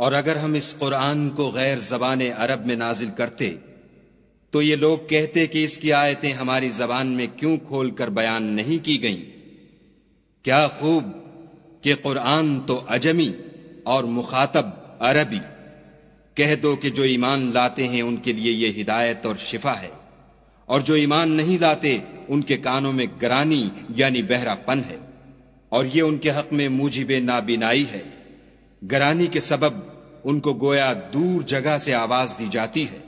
और अगर हम इस कुरान को गैर ज़बान अरब में नाजिल करते तो ये लोग कहते कि इसकी आयतें हमारी जबान में क्यों खोलकर बयान नहीं की गईं। क्या खूब कि कुरान तो अजमी और मुखातब अरबी। कह दो कि जो ईमान लाते हैं उनके लिए ये हिदायत और शिफा है, और जो ईमान नहीं लाते उनके कानों में गरानी यानी बहरापन है, और ये उनके हक में मूजिबे नाबिनाई है। गरानी के सबब उनको गोया दूर जगह से आवाज दी जाती है।